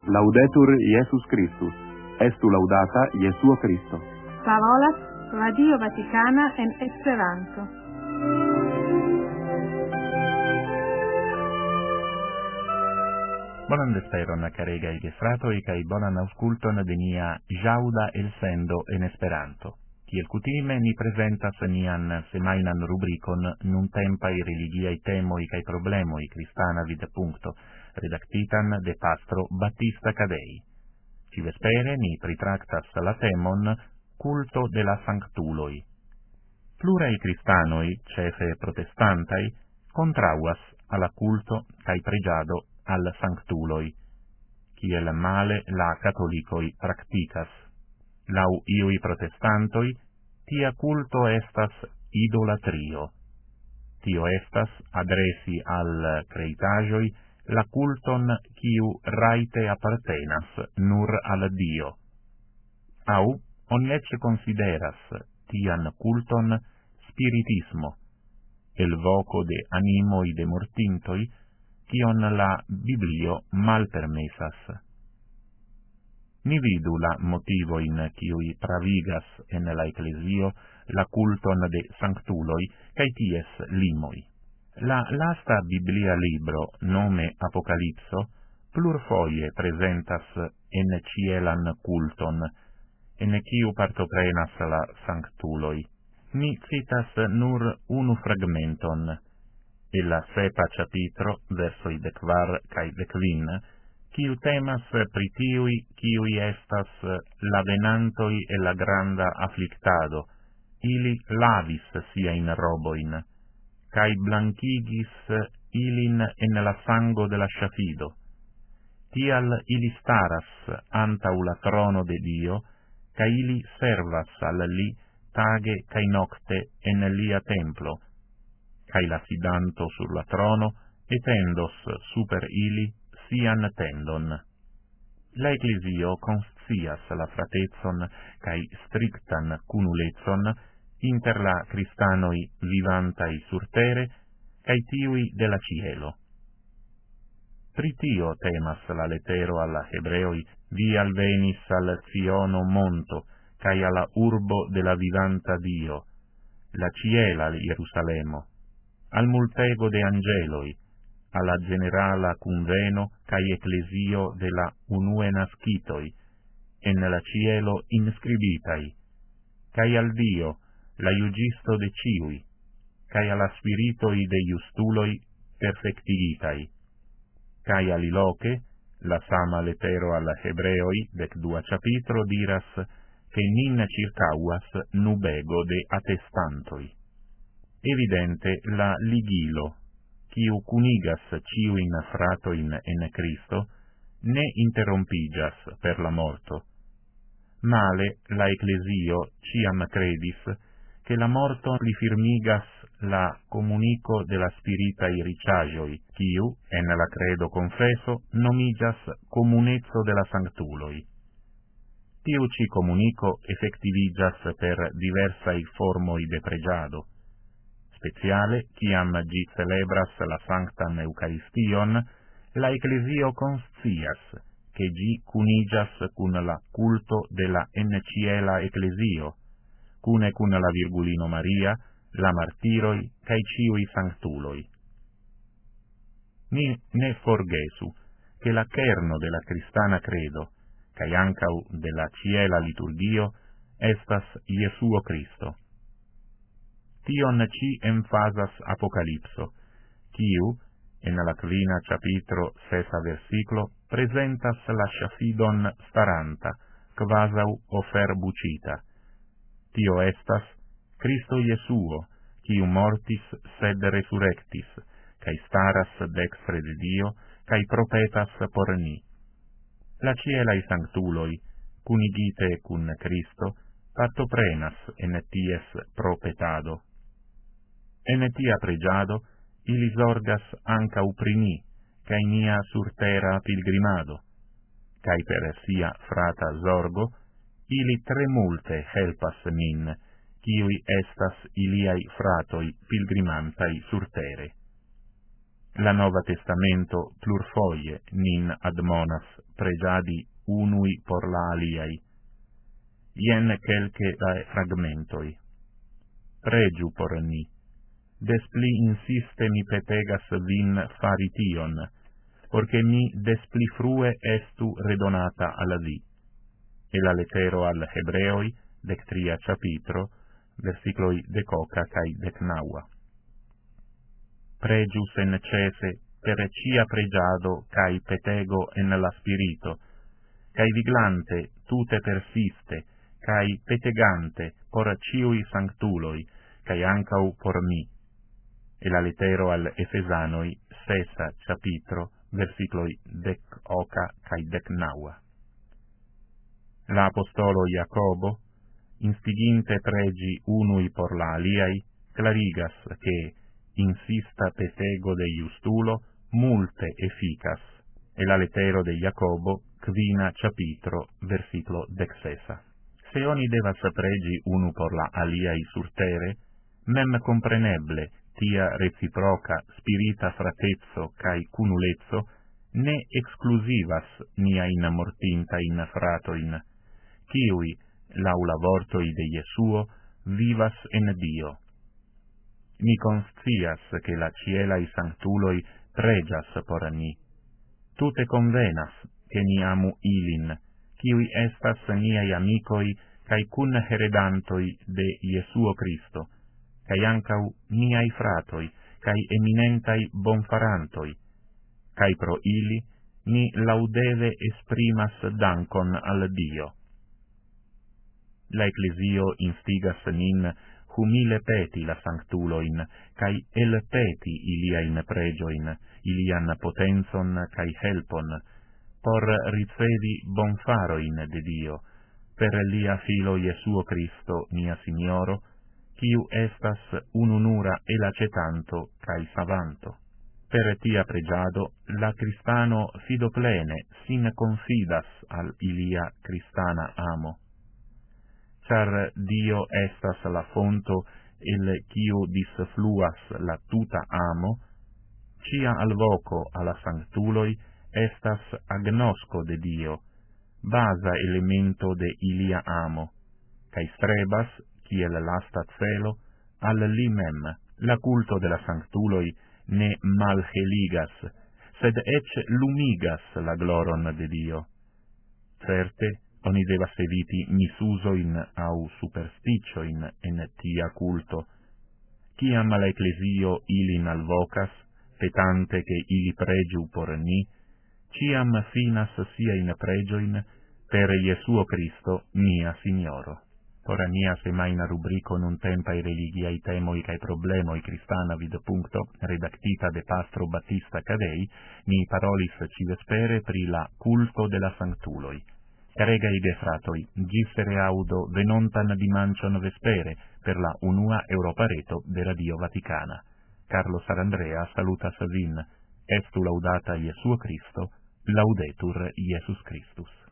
Laudetur Jesus Christus. Estu laudata Jesuo Christo. Parolas Radio Vaticana en Esperanto. Bonan vesperon, caregaj gefratoj, kaj bonan aŭskulton de nia ĵaŭda elsendo en Esperanto. Kiel kutime ni prezentas nian semajnan rubrikon nuntempaj religiaj temoj kaj problemoj kristana vidpunkto, redaktitan de pastro Battista Cadei. Ĉi-vespere ni pritraktas la temon culto de la sanctuloj. Pluraj kristanoj, ĉefe protestantaj, kontraŭas alla culto kaj preĝado al sanctuloj, kiel male la katolikoj praktikas. Lau iui protestantoi, tia culto estas idolatrio. Tio estas adresi al creitagioi la culton kiu raite appartenas nur al Dio. Au oni ecce consideras tian culton spiritismo, el voco de animoi de mortintoi, kion la Biblio malpermesas. Ni vidu la motivoin kiui pravigas en la Ecclesio la culton de sanctuloi cae ties limoi. La lasta Biblia libro, nome Apocalipso, plurfoje presentas en cielan culton, en kiu partoprenas la sanctuloi. Ni citas nur unu fragmenton, e la sepa capitro, versoi 14 cae 15, kiu temas pri tiui kiui estas la venantoi e la granda afflictado, ili lavis siain roboin, cae blanchigis ilin en la sango de la schafido. Tial ili staras antau la trono de Dio, cae ili servas al li tage cae nocte en lia templo, cae la sidanto sur la trono etendos super ili sian tendon. La Ecclesio conscias la fratezon cae strictan cunuletson inter la Christanoi vivantai sur tere cae tiui de la cielo. Pri tio temas la lettero alla Hebreoi: vi alvenis al Siono monto, cae alla urbo de la vivanta Dio, la ciela Jerusalemo, al multego de angeloi, alla generala conveno cae ecclesio de la unue nascitoi, en la cielo inscribitai, cae al Dio, la iugisto de ciui, cae alla spiritoi de justuloi perfectigitai, cae aliloque, la sama lettero alla Hebreoi, 12 capitro, diras che nin circauas nubego de attestantoi. Evidente la ligilo, quiu cunigas ciuin fratoin en Cristo, ne interrompigas per la morto. Male la Ecclesio ciam credis che la morto li firmigas la comunico de la spiritai ricagioi, quiu, en la credo confeso, nomigas comunezzo de la sanctuloi. Tiu ci comunico effectivigas per diversai formoi de pregiado. Speciale, ciam gi celebras la sanctam Eucharistion, la Ecclesio conscias che gi cunigas cun la culto de la en ciela Ecclesio, cune cun la Virgulino Maria, la martiroi, cae ciui sanctuloi. Ni ne forgesu che la kerno de la cristana credo, cae ancau de la ciela liturgio, estas Jesuo Christo. Tion ci emfasas Apocalipso, quiu, en la 15 capitro 6 versiclo, presentas la schaffidon staranta, quasau ofer bucita. Tio estas Christo Jesuo, quiu mortis sed resurrectis, cae staras dextre de Dio, cae propetas por ni. La cielai sanctuloi, cunigite cun Christo, partoprenas en ties propetado. En tia pregiado, ili sorgas ancau prini, cae nia sur terra pilgrimado, cae per sia frata sorgo, ili tre multe helpas min, quiui estas iliai fratoi pilgrimantai sur tere. La Nova Testamento plurfoje nin admonas pregiadi unui por la aliai. Ien kelke la fragmentoi. Pregiu por ni. Despli insiste mi petegas vin fari tion, porque mi despli frue estu redonata alla vi. E la lettero al Hebreoi, 13 capitro, versicloi 18 cae 19. Pregiu sen cese per cia pregiado cae petego en la spirito, cae viglante tute persiste, cae petegante por ciui sanctuloi, cae ancau por mi. E la lettero al Efesanoi, 6 capitro, versicloi 18 cae 19. La apostolo Jacobo, instiginte pregi unui por la aliai, clarigas che insista petego de iustulo multe efficas, e la lettero de Jacobo, 5 capitro, versiclo 16. Se oni devas pregi unu por la aliai surtere, mem compreneble tia reciproca spirita fratezzo cae cunulezzo ne exclusivas niain mortintain fratoin, kiui, laula vortoi de Jesuo, vivas en Dio. Mi conscias che la cielai sanctuloi pregias por ni. Tute convenas che ni amu ilin, kiui estas niai amicoi cae cun heredantoi de Jesuo Cristo, cae ancau niai fratoi, cae eminentai bonfarantoi, cae pro ili ni laudeve esprimas dankon al Dio. La Ecclesio instigas nin humile peti la sanctuloin, cae elpeti iliain pregioin, ilian potenzon cae helpon, por ricevi bonfaroin de Dio, per lia filo Jesuo Cristo, mia Signoro, quiu estas ununura elacetanto cae savanto. Per tia pregiado, la Cristano fido plene sin confidas al ilia cristana amo. Char Dio estas la fonto el quiu disfluas la tuta amo, cia alvoco alla sanctuloi estas agnosco de Dio, basa elemento de ilia amo, cae strebas, kiel lasta celo, al li mem. La culto de la sanctuloi ne malheligas, sed ec lumigas la gloron de Dio. Certe, oni devas eviti misusoin au supersticioin en tia culto. Ciam la Ecclesio ilin alvocas, petante che ili pregiu por ni, ciam finas siain pregioin per Jesuo Cristo, mia Signoro. Por nia semaina rubrico nun tempai religiai temoi cae problemoi cristana vid.punto, redactita de Pastro Battista Cadei, mi parolis civespere pri la culto de la sanctuloi. Caregai gefratoi, gissere audo venontan dimancion vespere per la unua Europareto de Radio Vaticana. Carlo Sarandrea salutas vin. Estu laudata Jesuo Cristo, laudetur Iesus Christus.